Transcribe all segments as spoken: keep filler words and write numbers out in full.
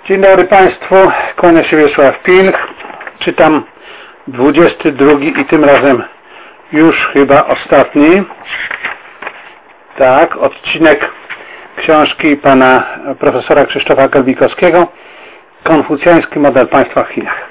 Dzień dobry Państwu, kłania się Wiesław Pilch. Czytam dwudziesty drugi i tym razem już chyba ostatni, tak, odcinek książki pana profesora Krzysztofa Kelbikowskiego Konfucjański model państwa w Chinach.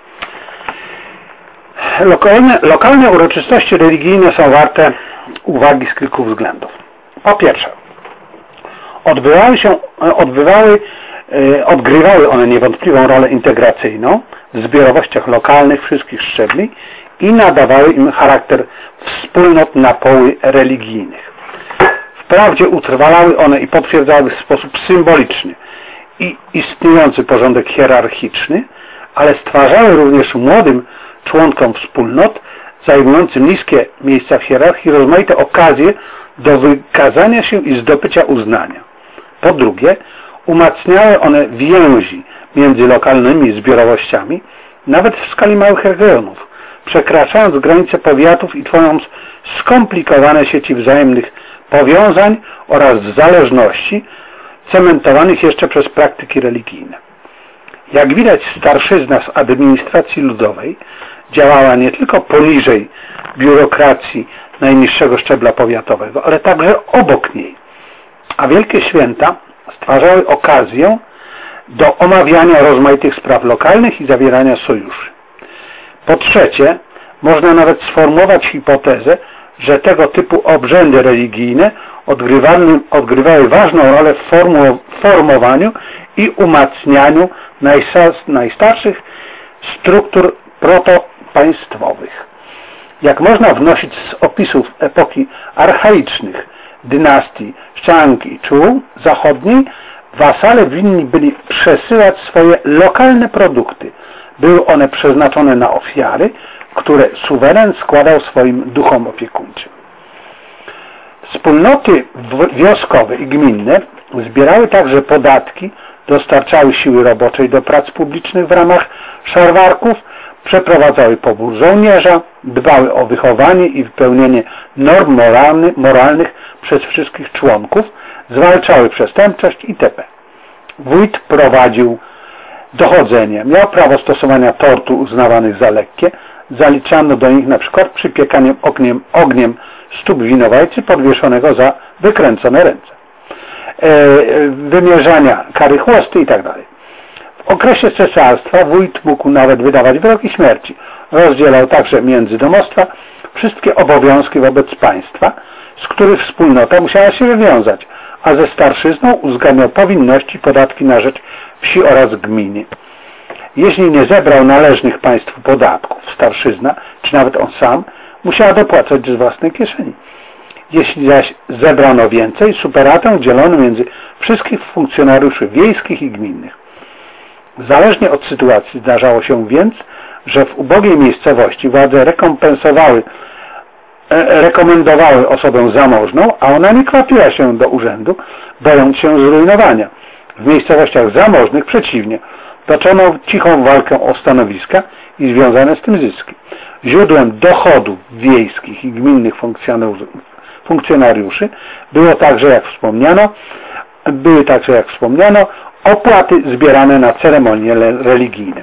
Lokalne, lokalne uroczystości religijne są warte uwagi z kilku względów. Po pierwsze, odbywały się, odbywały, odgrywały one niewątpliwą rolę integracyjną w zbiorowościach lokalnych wszystkich szczebli i nadawały im charakter wspólnot na poły religijnych. Wprawdzie utrwalały one i potwierdzały w sposób symboliczny i istniejący porządek hierarchiczny, ale stwarzały również młodym członkom wspólnot zajmującym niskie miejsca w hierarchii rozmaite okazje do wykazania się i zdobycia uznania. Po drugie, umacniały one więzi między lokalnymi zbiorowościami, nawet w skali małych regionów, przekraczając granice powiatów i tworząc skomplikowane sieci wzajemnych powiązań oraz zależności, cementowanych jeszcze przez praktyki religijne. Jak widać, starszyzna z administracji ludowej działała nie tylko poniżej biurokracji najniższego szczebla powiatowego, ale także obok niej, a wielkie święta stwarzały okazję do omawiania rozmaitych spraw lokalnych i zawierania sojuszy. Po trzecie, można nawet sformułować hipotezę, że tego typu obrzędy religijne odgrywały ważną rolę w formowaniu i umacnianiu najstarszych struktur protopaństwowych. Jak można wnosić z opisów epoki archaicznych dynastii Shang i Chu zachodniej, wasale winni byli przesyłać swoje lokalne produkty. Były one przeznaczone na ofiary, które suweren składał swoim duchom opiekuńczym. Wspólnoty wioskowe i gminne zbierały także podatki, dostarczały siły roboczej do prac publicznych w ramach szarwarków, przeprowadzały pobór żołnierza, dbały o wychowanie i wypełnienie norm moralny, moralnych przez wszystkich członków, zwalczały przestępczość itp. Wójt prowadził dochodzenie, miał prawo stosowania tortur uznawanych za lekkie, zaliczano do nich na przykład przypiekaniem ogniem, ogniem stóp winowajcy podwieszonego za wykręcone ręce, e, wymierzania kary chłosty itd. W okresie cesarstwa wójt mógł nawet wydawać wyroki śmierci. Rozdzielał także między domostwa wszystkie obowiązki wobec państwa, z których wspólnota musiała się wywiązać, a ze starszyzną uzgadniał powinności, podatki na rzecz wsi oraz gminy. Jeśli nie zebrał należnych państwu podatków, starszyzna, czy nawet on sam, musiała dopłacać z własnej kieszeni. Jeśli zaś zebrano więcej, superatę dzielono między wszystkich funkcjonariuszy wiejskich i gminnych. Zależnie od sytuacji zdarzało się więc, że w ubogiej miejscowości władze rekompensowały, e, rekomendowały osobę zamożną, a ona nie kwapiła się do urzędu, bojąc się zrujnowania. W miejscowościach zamożnych przeciwnie, toczono cichą walkę o stanowiska i związane z tym zyski. Źródłem dochodów wiejskich i gminnych funkcjonariuszy było także, jak wspomniano, były także, jak wspomniano, opłaty zbierane na ceremonie religijne.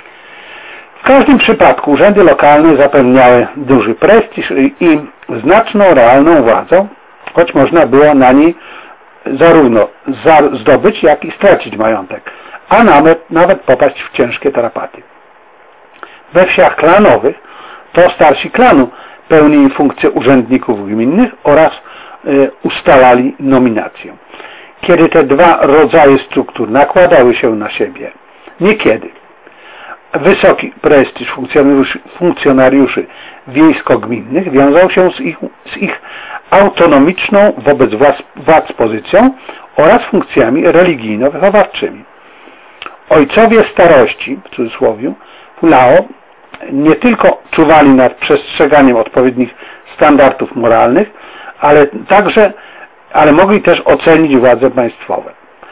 W każdym przypadku urzędy lokalne zapewniały duży prestiż i znaczną realną władzę, choć można było na niej zarówno zdobyć, jak i stracić majątek, a nawet, nawet popaść w ciężkie tarapaty. We wsiach klanowych to starsi klanu pełnili funkcje urzędników gminnych oraz y, ustalali nominację. Kiedy te dwa rodzaje struktur nakładały się na siebie, niekiedy wysoki prestiż funkcjonariuszy, funkcjonariuszy wiejsko-gminnych wiązał się z ich, z ich autonomiczną wobec władz, władz pozycją oraz funkcjami religijno-wychowawczymi. Ojcowie starości, w cudzysłowie, Fulao, nie tylko czuwali nad przestrzeganiem odpowiednich standardów moralnych, ale także ale mogli też ocenić władze państwowe.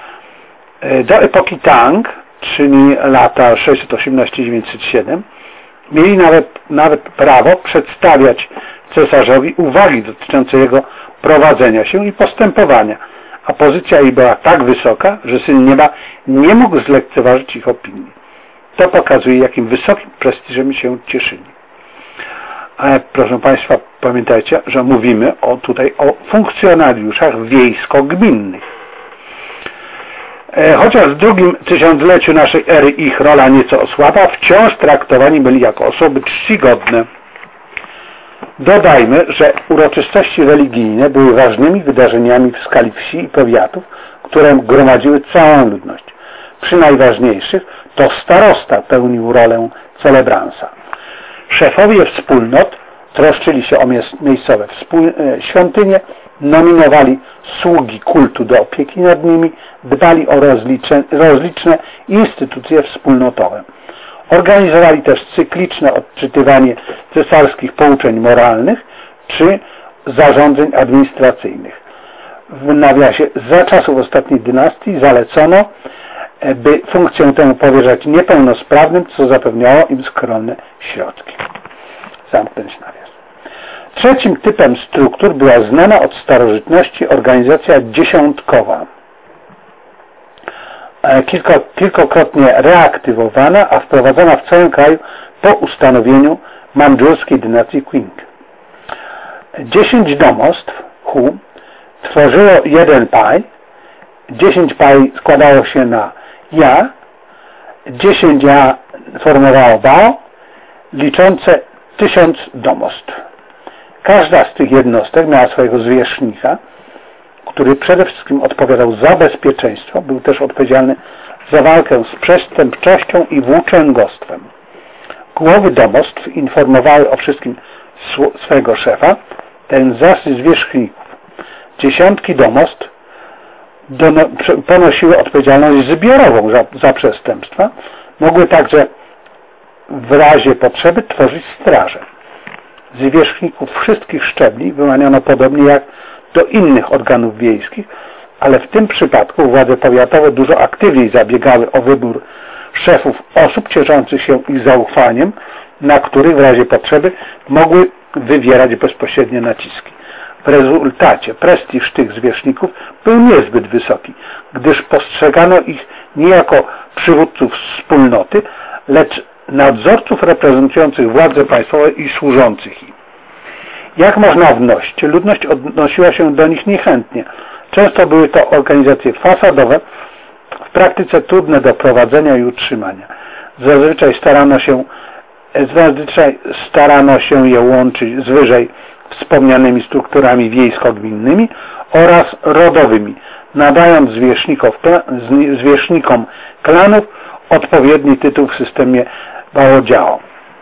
Do epoki Tang, czyli lata sześćset osiemnaście do dziewięćset siedem, mieli nawet, nawet prawo przedstawiać cesarzowi uwagi dotyczące jego prowadzenia się i postępowania, a pozycja jej była tak wysoka, że Syn Nieba nie mógł zlekceważyć ich opinii. To pokazuje, jakim wysokim prestiżem się cieszyli. Ale proszę Państwa, pamiętajcie, że mówimy o, tutaj o funkcjonariuszach wiejsko-gminnych. Chociaż w drugim tysiącleciu naszej ery ich rola nieco osłabła, wciąż traktowani byli jako osoby czcigodne. Dodajmy, że uroczystości religijne były ważnymi wydarzeniami w skali wsi i powiatów, które gromadziły całą ludność. Przy najważniejszych to starosta pełnił rolę celebransa. Szefowie wspólnot troszczyli się o miejscowe świątynie, nominowali sługi kultu do opieki nad nimi, dbali o rozliczne, rozliczne instytucje wspólnotowe. Organizowali też cykliczne odczytywanie cesarskich pouczeń moralnych czy zarządzeń administracyjnych. W nawiasie za czasów ostatniej dynastii zalecono, by funkcję tę powierzać niepełnosprawnym, co zapewniało im skromne środki. Zamknąć nawias. Trzecim typem struktur była znana od starożytności organizacja dziesiątkowa. Kilko, kilkokrotnie reaktywowana, a wprowadzona w całym kraju po ustanowieniu mandżurskiej dynastii Qing. Dziesięć domostw Hu tworzyło jeden paj, dziesięć paj składało się na ja, dziesięć ja formowało bao, liczące tysiąc domostw. Każda z tych jednostek miała swojego zwierzchnika, który przede wszystkim odpowiadał za bezpieczeństwo, był też odpowiedzialny za walkę z przestępczością i włóczęgostwem. Głowy domostw informowały o wszystkim swojego szefa, ten zaś zwierzchników. Dziesiątki domostw ponosiły odpowiedzialność zbiorową za, za przestępstwa, mogły także w razie potrzeby tworzyć straże. Zwierzchników wszystkich szczebli wyłaniano podobnie jak do innych organów wiejskich, ale w tym przypadku władze powiatowe dużo aktywniej zabiegały o wybór szefów osób cieszących się ich zaufaniem, na których w razie potrzeby mogły wywierać bezpośrednie naciski. W rezultacie prestiż tych zwierzchników był niezbyt wysoki, gdyż postrzegano ich nie jako przywódców wspólnoty, lecz nadzorców reprezentujących władze państwowe i służących im. Jak można wnosić, ludność odnosiła się do nich niechętnie. Często były to organizacje fasadowe, w praktyce trudne do prowadzenia i utrzymania. Zazwyczaj starano się, zazwyczaj starano się je łączyć z wyżej wspomnianymi strukturami wiejsko-gminnymi oraz rodowymi, nadając zwierzchnikom klanów odpowiedni tytuł w systemie Baojiao.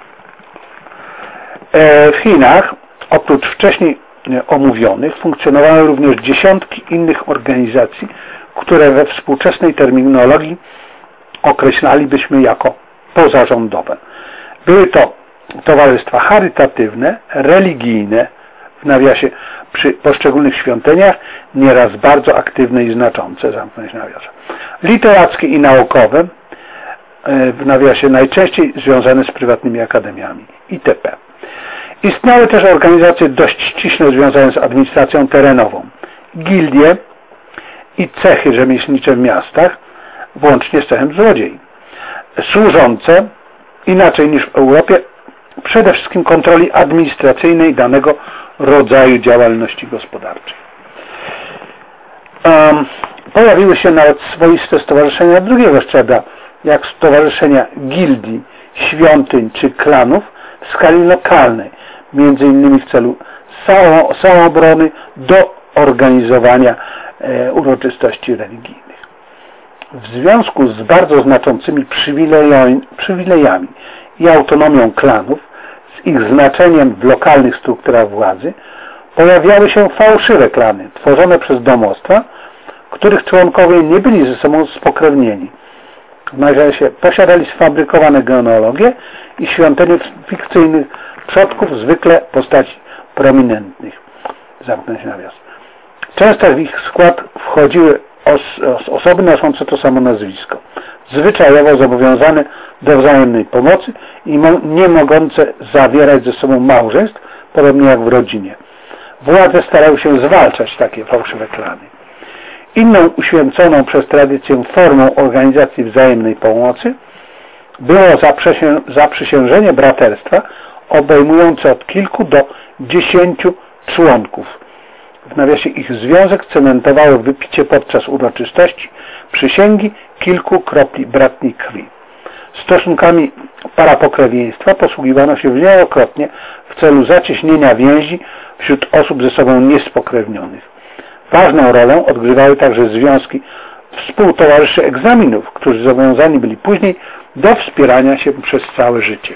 W Chinach oprócz wcześniej omówionych funkcjonowały również dziesiątki innych organizacji, które we współczesnej terminologii określalibyśmy jako pozarządowe. Były to towarzystwa charytatywne, religijne, w nawiasie przy poszczególnych świątyniach, nieraz bardzo aktywne i znaczące, zamknąć nawias, literackie i naukowe, w nawiasie najczęściej związane z prywatnymi akademiami itp. Istniały też organizacje dość ściśle związane z administracją terenową, gildie i cechy rzemieślnicze w miastach, włącznie z cechem złodziei, służące, inaczej niż w Europie, przede wszystkim kontroli administracyjnej danego rodzaju działalności gospodarczej. Um, pojawiły się nawet swoiste stowarzyszenia drugiego szczebla, jak stowarzyszenia gildii, świątyń czy klanów w skali lokalnej, między innymi w celu samoobrony do organizowania e, uroczystości religijnych. W związku z bardzo znaczącymi przywilejami i autonomią klanów, z ich znaczeniem w lokalnych strukturach władzy, pojawiały się fałszywe klany, tworzone przez domostwa, których członkowie nie byli ze sobą spokrewnieni. W nawiasie posiadali sfabrykowane genealogie i świątynie fikcyjnych przodków, zwykle postaci prominentnych. Zamknąć nawias. Często w ich skład wchodziły os osoby noszące to samo nazwisko, zwyczajowo zobowiązane do wzajemnej pomocy i nie mogące zawierać ze sobą małżeństw, podobnie jak w rodzinie. Władze starały się zwalczać takie fałszywe klany. Inną uświęconą przez tradycję formą organizacji wzajemnej pomocy było zaprzysiężenie braterstwa obejmujące od kilku do dziesięciu członków. W nawiasie ich związek cementowało wypicie podczas uroczystości przysięgi kilku kropli bratniej krwi. Stosunkami parapokrewieństwa posługiwano się wielokrotnie w celu zacieśnienia więzi wśród osób ze sobą niespokrewnionych. Ważną rolę odgrywały także związki współtowarzyszy egzaminów, którzy zobowiązani byli później do wspierania się przez całe życie.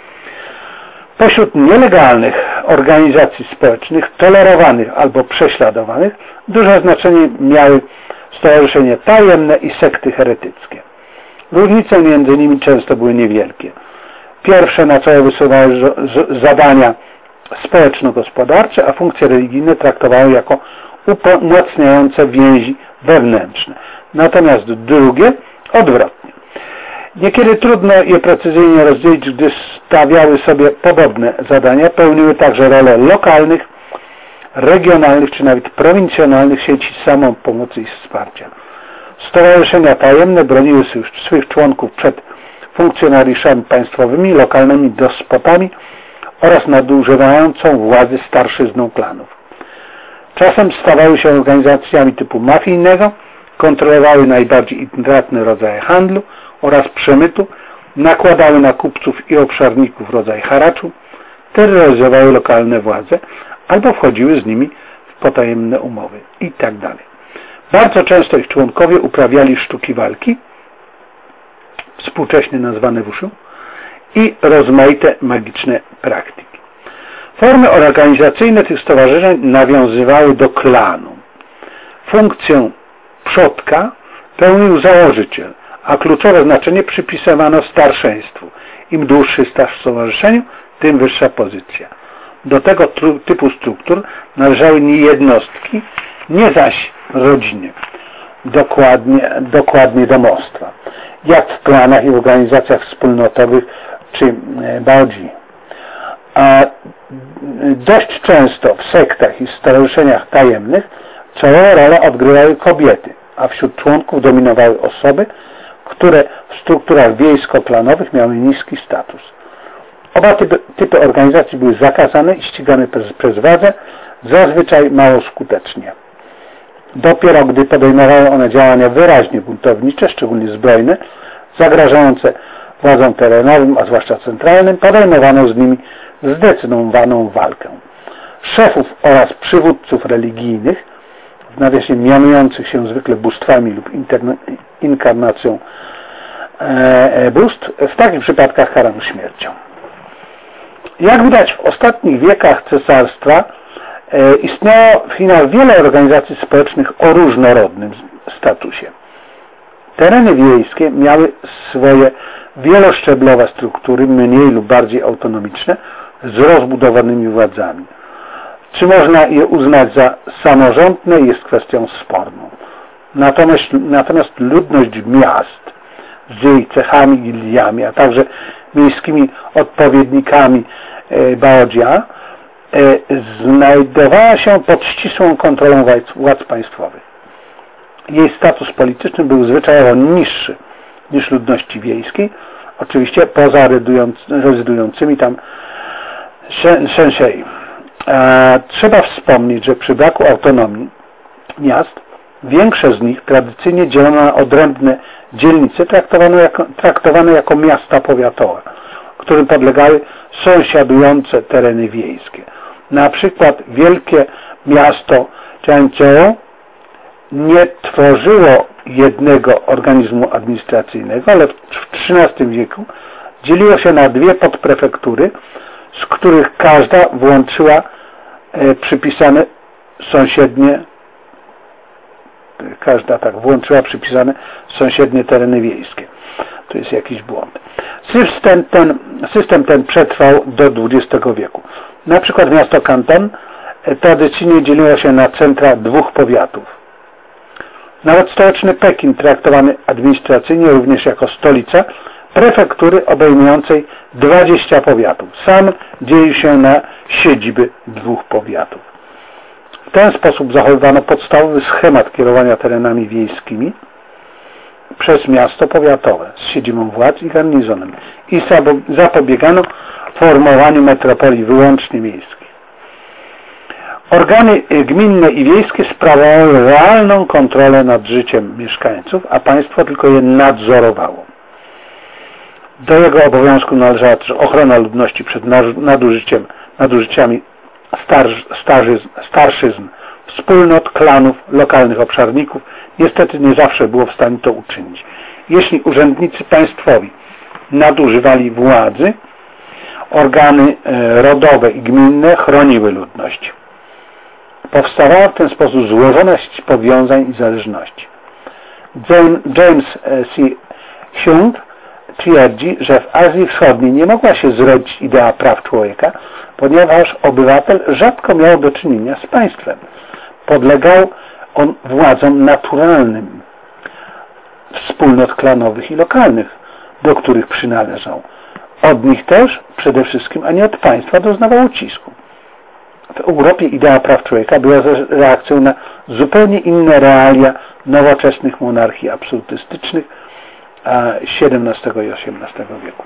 Pośród nielegalnych organizacji społecznych, tolerowanych albo prześladowanych, duże znaczenie miały stowarzyszenia tajemne i sekty heretyckie. Różnice między nimi często były niewielkie. Pierwsze na całe wysuwały zadania społeczno-gospodarcze, a funkcje religijne traktowały jako umacniające więzi wewnętrzne. Natomiast drugie odwrotnie. Niekiedy trudno je precyzyjnie rozdzielić, gdyż stawiały sobie podobne zadania, pełniły także rolę lokalnych, regionalnych czy nawet prowincjonalnych sieci samopomocy i wsparcia. Stowarzyszenia tajemne broniły swych członków przed funkcjonariuszami państwowymi, lokalnymi despotami oraz nadużywającą władzy starszyzną klanów. Czasem stawały się organizacjami typu mafijnego, kontrolowały najbardziej intratne rodzaje handlu oraz przemytu, nakładały na kupców i obszarników rodzaj haraczu, terroryzowały lokalne władze albo wchodziły z nimi w potajemne umowy itd. Bardzo często ich członkowie uprawiali sztuki walki, współcześnie nazwane wushu, i rozmaite magiczne praktyki. Formy organizacyjne tych stowarzyszeń nawiązywały do klanu. Funkcję przodka pełnił założyciel, a kluczowe znaczenie przypisywano starszeństwu. Im dłuższy staż w stowarzyszeniu, tym wyższa pozycja. Do tego typu struktur należały nie jednostki, nie zaś rodziny, dokładnie, dokładnie domostwa, jak w klanach i w organizacjach wspólnotowych czy baodzi. A dość często w sektach i stowarzyszeniach tajemnych czołową rolę odgrywały kobiety, a wśród członków dominowały osoby, które w strukturach wiejsko-klanowych miały niski status. Oba typy, typy organizacji były zakazane i ścigane przez, przez władzę, zazwyczaj mało skutecznie. Dopiero gdy podejmowały one działania wyraźnie buntownicze, szczególnie zbrojne, zagrażające władzom terenowym, a zwłaszcza centralnym, podejmowano z nimi zdecydowaną walkę. Szefów oraz przywódców religijnych, w nawiasie mianujących się zwykle bóstwami lub inkarnacją e, bóstw, w takich przypadkach karano śmiercią. Jak widać, w ostatnich wiekach cesarstwa e, istniało w Chinach wiele organizacji społecznych o różnorodnym statusie. Tereny wiejskie miały swoje wieloszczeblowe struktury, mniej lub bardziej autonomiczne, z rozbudowanymi władzami. Czy można je uznać za samorządne, jest kwestią sporną. Natomiast, natomiast ludność miast z jej cechami, gildiami, a także miejskimi odpowiednikami e, baodzia e, znajdowała się pod ścisłą kontrolą władz, władz państwowych. Jej status polityczny był zwyczajowo niższy niż ludności wiejskiej, oczywiście poza rezydującymi tam shenshei. Trzeba wspomnieć, że przy braku autonomii miast, większe z nich tradycyjnie dzielono na odrębne dzielnice traktowane jako, traktowane jako miasta powiatowe, którym podlegały sąsiadujące tereny wiejskie. Na przykład wielkie miasto Changzhou nie tworzyło jednego organizmu administracyjnego, ale w trzynastym wieku dzieliło się na dwie podprefektury, z których każda włączyła e, przypisane sąsiednie każda tak włączyła przypisane sąsiednie tereny wiejskie. To jest jakiś błąd. System ten, system ten przetrwał do dwudziestego wieku. Na przykład miasto Kanton e, tradycyjnie dzieliło się na centra dwóch powiatów. Nawet stołeczny Pekin, traktowany administracyjnie również jako stolica prefektury obejmującej dwadzieścia powiatów. Sam dzielił się na siedziby dwóch powiatów. ten sposób zachowywano podstawowy schemat kierowania terenami wiejskimi przez miasto powiatowe z siedzibą władz i garnizonem i zapobiegano formowaniu metropolii wyłącznie miejskich. Organy gminne i wiejskie sprawowały realną kontrolę nad życiem mieszkańców, a państwo tylko je nadzorowało. Do jego obowiązku należała też ochrona ludności przed nadużyciem, nadużyciami starzyzn, starszyzn, wspólnot, klanów, lokalnych obszarników. Niestety nie zawsze było w stanie to uczynić. Jeśli urzędnicy państwowi nadużywali władzy, organy rodowe i gminne chroniły ludność. Powstawała w ten sposób złożona sieć powiązań i zależności. James C. Hunt twierdzi, że w Azji Wschodniej nie mogła się zrodzić idea praw człowieka, ponieważ obywatel rzadko miał do czynienia z państwem. Podlegał on władzom naturalnym wspólnot klanowych i lokalnych, do których przynależał. Od nich też przede wszystkim, a nie od państwa, doznawał ucisku. W Europie idea praw człowieka była reakcją na zupełnie inne realia nowoczesnych monarchii absolutystycznych siedemnastego i osiemnastego wieku.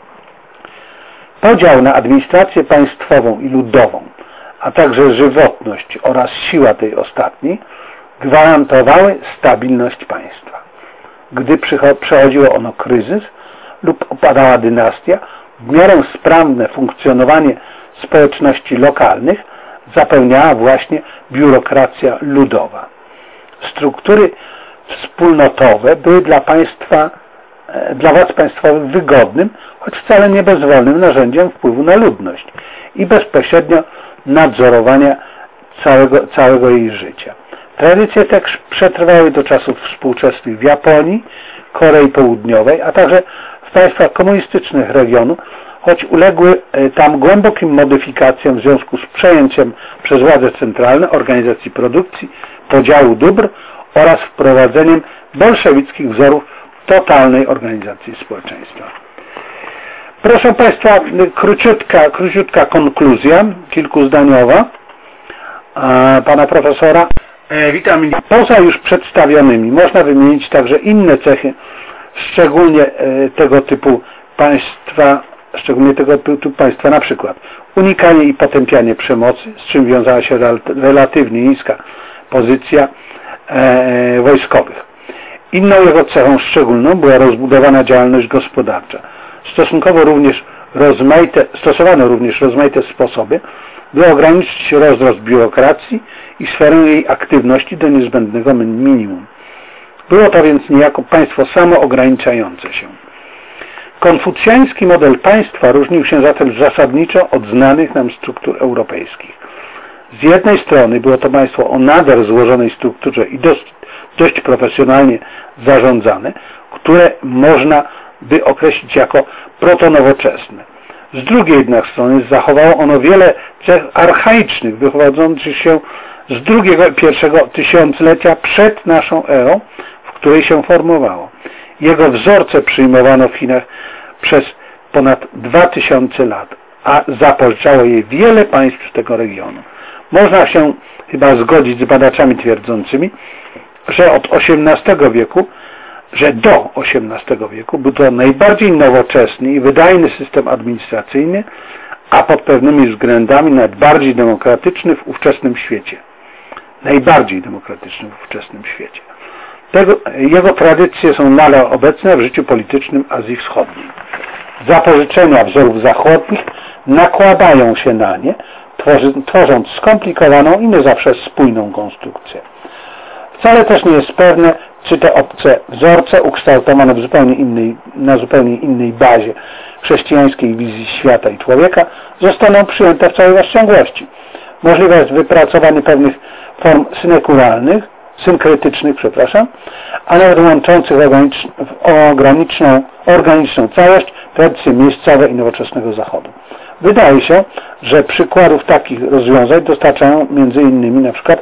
Podział na administrację państwową i ludową, a także żywotność oraz siła tej ostatniej gwarantowały stabilność państwa. Gdy przechodziło ono kryzys lub upadała dynastia, w miarę sprawne funkcjonowanie społeczności lokalnych zapewniała właśnie biurokracja ludowa. Struktury wspólnotowe były dla państwa, dla władz państwowych wygodnym, choć wcale nie bezwolnym narzędziem wpływu na ludność i bezpośrednio nadzorowania całego, całego jej życia. Tradycje te przetrwały do czasów współczesnych w Japonii, Korei Południowej, a także w państwach komunistycznych regionu, choć uległy tam głębokim modyfikacjom w związku z przejęciem przez władze centralne organizacji produkcji, podziału dóbr oraz wprowadzeniem bolszewickich wzorów totalnej organizacji społeczeństwa. Proszę Państwa, króciutka, króciutka konkluzja, kilkuzdaniowa pana profesora. E, witam. Poza już przedstawionymi można wymienić także inne cechy, szczególnie e, tego typu państwa, szczególnie tego typu państwa, na przykład unikanie i potępianie przemocy, z czym wiązała się relatywnie niska pozycja e, wojskowych. Inną jego cechą szczególną była rozbudowana działalność gospodarcza. Stosunkowo również rozmaite, stosowano również rozmaite sposoby, by ograniczyć rozrost biurokracji i sferę jej aktywności do niezbędnego minimum. Było to więc niejako państwo samoograniczające się. Konfucjański model państwa różnił się zatem zasadniczo od znanych nam struktur europejskich. Z jednej strony było to państwo o nader złożonej strukturze i dość, dość profesjonalnie zarządzane, które można by określić jako protonowoczesne. Z drugiej jednak strony zachowało ono wiele cech archaicznych, wychodzących się z drugiego i pierwszego tysiąclecia przed naszą erą, w której się formowało. Jego wzorce przyjmowano w Chinach przez ponad dwa tysiące lat, a zapożyczało je wiele państw tego regionu. Można się chyba zgodzić z badaczami twierdzącymi, że od osiemnastego wieku, że do osiemnastego wieku był to najbardziej nowoczesny i wydajny system administracyjny, a pod pewnymi względami nawet bardziej demokratyczny w ówczesnym świecie. Najbardziej demokratyczny w ówczesnym świecie. Tego, jego tradycje są nadal obecne w życiu politycznym Azji Wschodniej. Zapożyczenia wzorów zachodnich nakładają się na nie, tworzy, tworząc skomplikowaną i nie zawsze spójną konstrukcję. Wcale też nie jest pewne, czy te obce wzorce ukształtowane w zupełnie innej, na zupełnie innej bazie chrześcijańskiej wizji świata i człowieka zostaną przyjęte w całej rozciągłości. Możliwe jest wypracowanie pewnych form synekuralnych, synkretycznych, przepraszam, a nawet łączących w organiczną, organiczną całość tradycje miejscowe i nowoczesnego Zachodu. Wydaje się, że przykładów takich rozwiązań dostarczają między innymi na przykład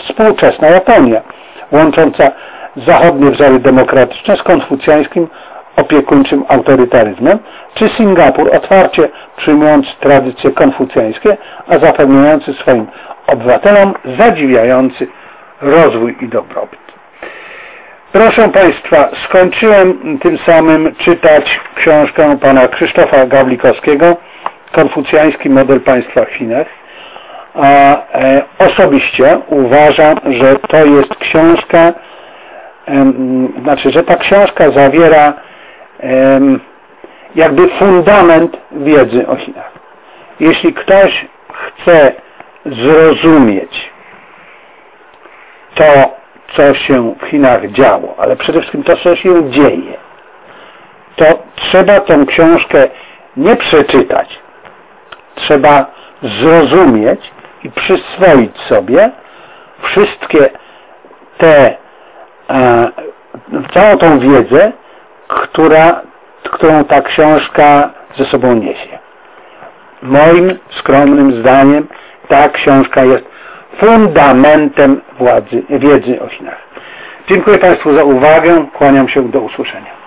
współczesna Japonia, łącząca zachodnie wzory demokratyczne z konfucjańskim opiekuńczym autorytaryzmem, czy Singapur, otwarcie przyjmując tradycje konfucjańskie, a zapewniający swoim obywatelom zadziwiający rozwój i dobrobyt. Proszę Państwa, skończyłem tym samym czytać książkę pana Krzysztofa Gawlikowskiego, Konfucjański model państwa w Chinach. A e, osobiście uważam, że to jest książka, e, znaczy, że ta książka zawiera e, jakby fundament wiedzy o Chinach. Jeśli ktoś chce zrozumieć to, co się w Chinach działo, ale przede wszystkim to, co się dzieje, to trzeba tę książkę nie przeczytać, trzeba zrozumieć i przyswoić sobie wszystkie te, e, całą tą wiedzę, która, którą ta książka ze sobą niesie. Moim skromnym zdaniem ta książka jest fundamentem władzy, wiedzy o Chinach. Dziękuję Państwu za uwagę. Kłaniam się, do usłyszenia.